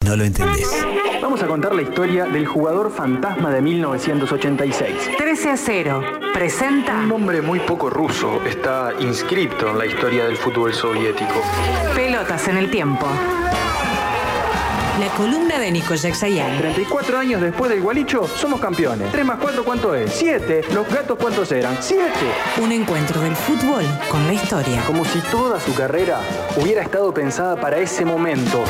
no lo entendés. Vamos a contar la historia del jugador fantasma de 1986. 13-0. Presenta... Un nombre muy poco ruso está inscripto en la historia del fútbol soviético. Pelotas en el tiempo. La columna de Nico Yaxayán. 34 años después del Gualicho, somos campeones. 3 más 4, ¿cuánto es? 7. Los gatos, ¿cuántos eran? 7. Un encuentro del fútbol con la historia. Como si toda su carrera hubiera estado pensada para ese momento.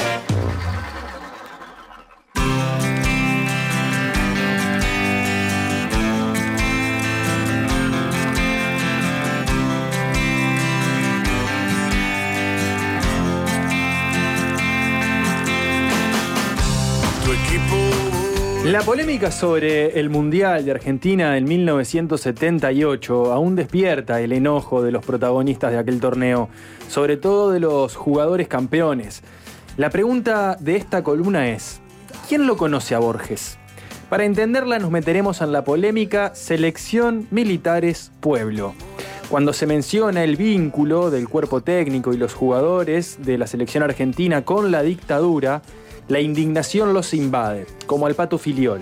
La polémica sobre el Mundial de Argentina en 1978 aún despierta el enojo de los protagonistas de aquel torneo, sobre todo de los jugadores campeones. La pregunta de esta columna es: ¿quién lo conoce a Borges? Para entenderla nos meteremos en la polémica Selección Militares Pueblo. Cuando se menciona el vínculo del cuerpo técnico y los jugadores de la selección argentina con la dictadura, la indignación los invade, como al Pato Filiol.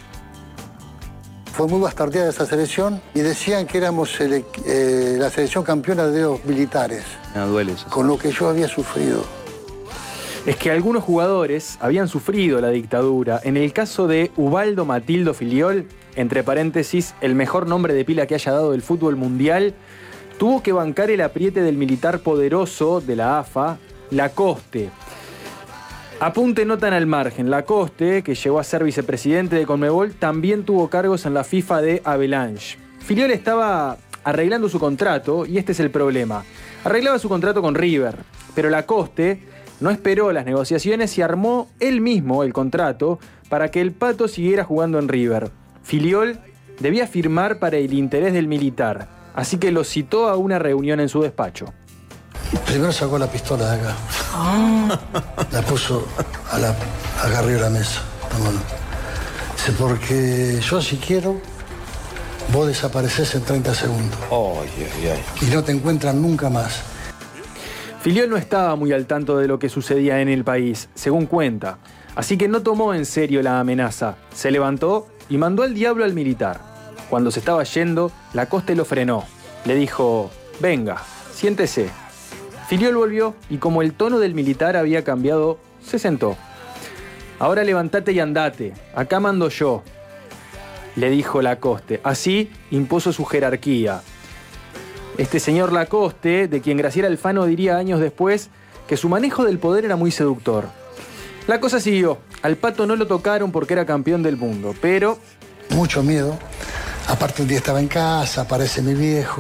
Fue muy bastardeada esa selección y decían que éramos la selección campeona de los militares. No, duele eso. Con lo que yo había sufrido. Es que algunos jugadores habían sufrido la dictadura. En el caso de Ubaldo Matildo Filiol, entre paréntesis, el mejor nombre de pila que haya dado el fútbol mundial, tuvo que bancar el apriete del militar poderoso de la AFA, Lacoste. Apunte no tan al margen, Lacoste, que llegó a ser vicepresidente de Conmebol, también tuvo cargos en la FIFA de Avalanche. Filiol estaba arreglando su contrato y este es el problema. Arreglaba su contrato con River, pero Lacoste no esperó las negociaciones y armó él mismo el contrato para que el Pato siguiera jugando en River. Filiol debía firmar para el interés del militar, así que lo citó a una reunión en su despacho. Primero sacó la pistola de acá. La puso acá arriba de la mesa. Dice, porque yo si quiero, vos desapareces en 30 segundos. Y no te encuentran nunca más. Filiol no estaba muy al tanto de lo que sucedía en el país, según cuenta. Así que no tomó en serio la amenaza. Se levantó y mandó al diablo al militar. Cuando se estaba yendo, Lacoste lo frenó. Le dijo, venga, siéntese. Filiol volvió y como el tono del militar había cambiado, se sentó. Ahora levantate y andate, acá mando yo, le dijo Lacoste. Así impuso su jerarquía. Este señor Lacoste, de quien Graciela Alfano diría años después que su manejo del poder era muy seductor. La cosa siguió. Al Pato no lo tocaron porque era campeón del mundo, pero... Mucho miedo. Aparte un día estaba en casa, aparece mi viejo.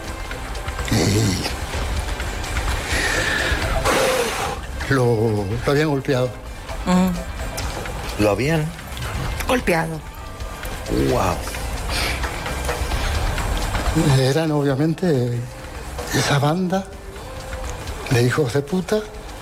Lo habían golpeado. ¿Lo habían? Golpeado. ¡Wow! Eran obviamente esa banda de hijos de puta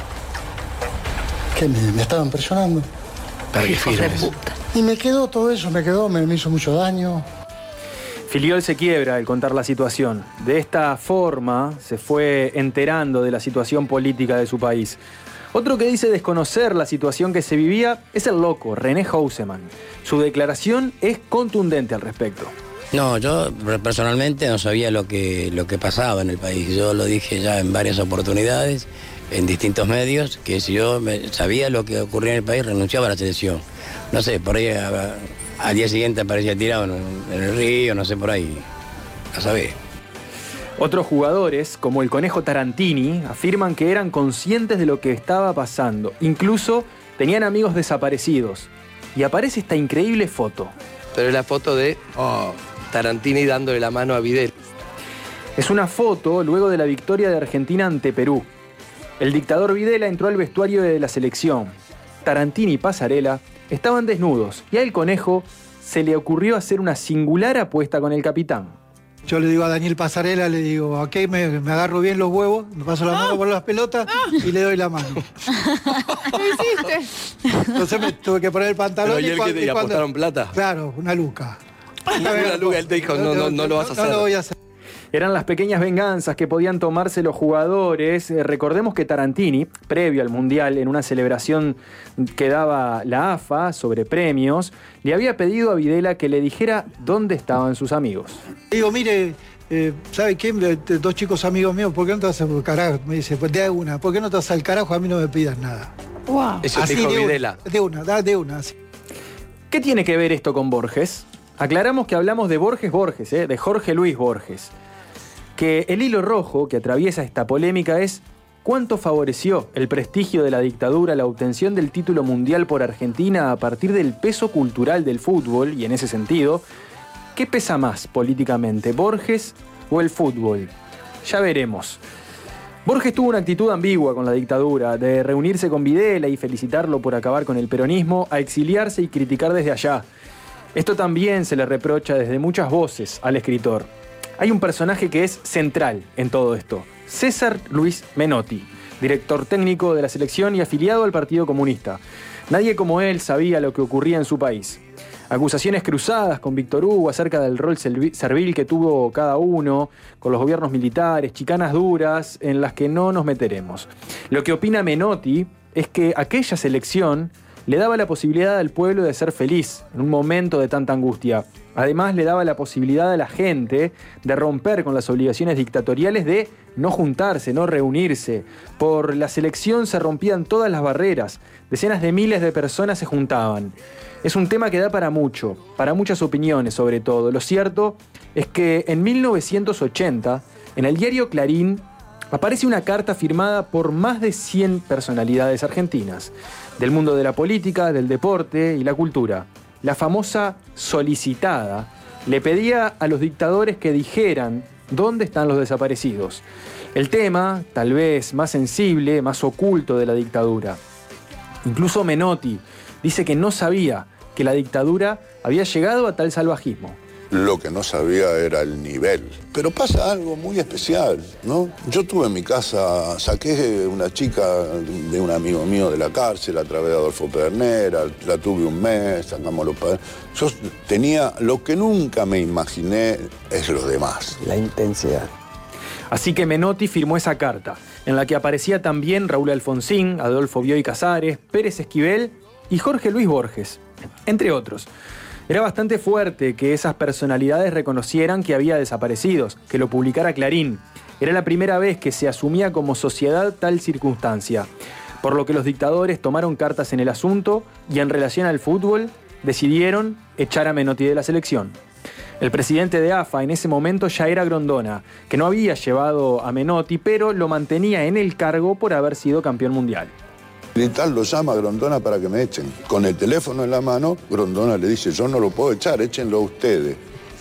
que me estaban presionando. Hijos de puta. Y me quedó todo eso, me hizo mucho daño. Filiol se quiebra al contar la situación. De esta forma se fue enterando de la situación política de su país. Otro que dice desconocer la situación que se vivía es el loco, René Houseman. Su declaración es contundente al respecto. No, yo personalmente no sabía lo que pasaba en el país. Yo lo dije ya en varias oportunidades, en distintos medios, que si yo sabía lo que ocurría en el país, renunciaba a la selección. No sé, por ahí al día siguiente aparecía tirado en el río, no sé, por ahí. A saber. Otros jugadores, como el Conejo Tarantini, afirman que eran conscientes de lo que estaba pasando. Incluso tenían amigos desaparecidos. Y aparece esta increíble foto. Pero es la foto de Tarantini dándole la mano a Videla. Es una foto luego de la victoria de Argentina ante Perú. El dictador Videla entró al vestuario de la selección. Tarantini y Pasarela estaban desnudos y al Conejo se le ocurrió hacer una singular apuesta con el capitán. Yo le digo a Daniel Pasarela, le digo, aquí me agarro bien los huevos, me paso la mano por las pelotas y le doy la mano. ¿Qué hiciste? Entonces me tuve que poner el pantalón. ¿Pero ayer que te apostaron plata? Claro, una luca. Una luca, él te dijo, no lo vas a hacer. No lo voy a hacer. Eran las pequeñas venganzas que podían tomarse los jugadores. Recordemos que Tarantini, previo al Mundial, en una celebración que daba la AFA sobre premios, le había pedido a Videla que le dijera dónde estaban sus amigos. Digo, mire, ¿sabe qué? 2 chicos amigos míos, ¿por qué no te vas al carajo? Me dice, pues de una, ¿por qué no te vas al carajo? A mí no me pidas nada. Wow. Eso te dijo Videla. De una. Así. ¿Qué tiene que ver esto con Borges? Aclaramos que hablamos de Borges, de Jorge Luis Borges. Que el hilo rojo que atraviesa esta polémica es cuánto favoreció el prestigio de la dictadura la obtención del título mundial por Argentina a partir del peso cultural del fútbol, y en ese sentido, ¿qué pesa más políticamente, Borges o el fútbol? Ya veremos. Borges tuvo una actitud ambigua con la dictadura, de reunirse con Videla y felicitarlo por acabar con el peronismo, a exiliarse y criticar desde allá. Esto también se le reprocha desde muchas voces al escritor. Hay un personaje que es central en todo esto, César Luis Menotti, director técnico de la selección y afiliado al Partido Comunista. Nadie como él sabía lo que ocurría en su país. Acusaciones cruzadas con Víctor Hugo acerca del rol servil que tuvo cada uno con los gobiernos militares, chicanas duras en las que no nos meteremos. Lo que opina Menotti es que aquella selección le daba la posibilidad al pueblo de ser feliz en un momento de tanta angustia. Además, le daba la posibilidad a la gente de romper con las obligaciones dictatoriales de no juntarse, no reunirse. Por la selección se rompían todas las barreras. Decenas de miles de personas se juntaban. Es un tema que da para mucho, para muchas opiniones sobre todo. Lo cierto es que en 1980, en el diario Clarín, aparece una carta firmada por más de 100 personalidades argentinas, del mundo de la política, del deporte y la cultura. La famosa solicitada le pedía a los dictadores que dijeran dónde están los desaparecidos. El tema, tal vez más sensible, más oculto de la dictadura. Incluso Menotti dice que no sabía que la dictadura había llegado a tal salvajismo. Lo que no sabía era el nivel. Pero pasa algo muy especial, ¿no? Yo tuve en mi casa, saqué una chica de un amigo mío de la cárcel a través de Adolfo Pedernera, la tuve un mes, sacamos los padres. Yo tenía lo que nunca me imaginé, es lo demás. La intensidad. Así que Menotti firmó esa carta, en la que aparecía también Raúl Alfonsín, Adolfo Bioy Casares, Pérez Esquivel y Jorge Luis Borges, entre otros. Era bastante fuerte que esas personalidades reconocieran que había desaparecidos, que lo publicara Clarín. Era la primera vez que se asumía como sociedad tal circunstancia, por lo que los dictadores tomaron cartas en el asunto y en relación al fútbol decidieron echar a Menotti de la selección. El presidente de AFA en ese momento ya era Grondona, que no había llevado a Menotti, pero lo mantenía en el cargo por haber sido campeón mundial. Militar lo llama a Grondona para que me echen. Con el teléfono en la mano, Grondona le dice, yo no lo puedo echar, échenlo ustedes.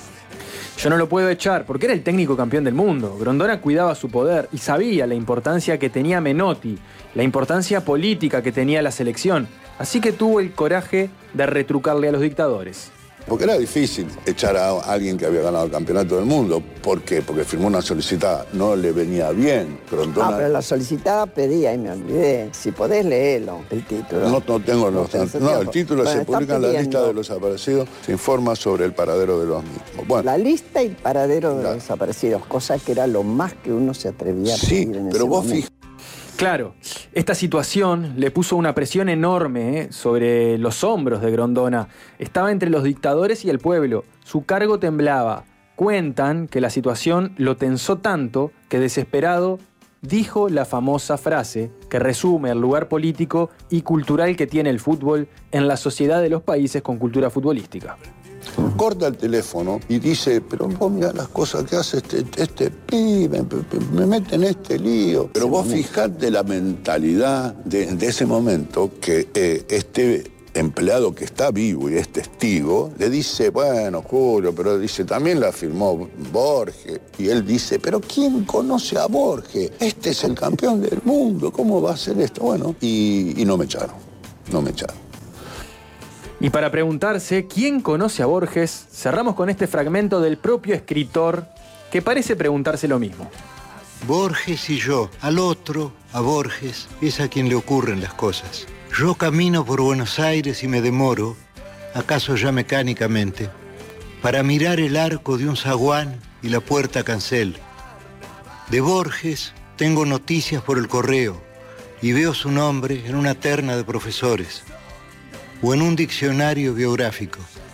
Yo no lo puedo echar porque era el técnico campeón del mundo. Grondona cuidaba su poder y sabía la importancia que tenía Menotti, la importancia política que tenía la selección. Así que tuvo el coraje de retrucarle a los dictadores. Porque era difícil echar a alguien que había ganado el campeonato del mundo. ¿Por qué? Porque firmó una solicitada. No le venía bien. Grondona... Ah, pero la solicitada pedía y me olvidé. Si podés leerlo, el título. No tengo los... No, el título bueno, se publica en la lista de los desaparecidos. Se informa sobre el paradero de los mismos. Bueno, la lista y el paradero de los desaparecidos. Cosa que era lo más que uno se atrevía a pedir en ese pero vos momento. Claro, esta situación le puso una presión enorme sobre los hombros de Grondona. Estaba entre los dictadores y el pueblo. Su cargo temblaba. Cuentan que la situación lo tensó tanto que, desesperado, dijo la famosa frase que resume el lugar político y cultural que tiene el fútbol en la sociedad de los países con cultura futbolística. Corta el teléfono y dice, pero vos mirá las cosas que hace este pibe, me mete en este lío. Pero vos fijate la mentalidad de ese momento que este empleado que está vivo y es testigo, le dice, bueno, Julio, pero dice, también la firmó Borges. Y él dice, pero ¿quién conoce a Borges? Este es el campeón del mundo, ¿cómo va a ser esto? Bueno, y no me echaron, no me echaron. Y para preguntarse quién conoce a Borges, cerramos con este fragmento del propio escritor que parece preguntarse lo mismo. Borges y yo, al otro, a Borges, es a quien le ocurren las cosas. Yo camino por Buenos Aires y me demoro, acaso ya mecánicamente, para mirar el arco de un zaguán y la puerta cancel. De Borges tengo noticias por el correo y veo su nombre en una terna de profesores o en un diccionario biográfico.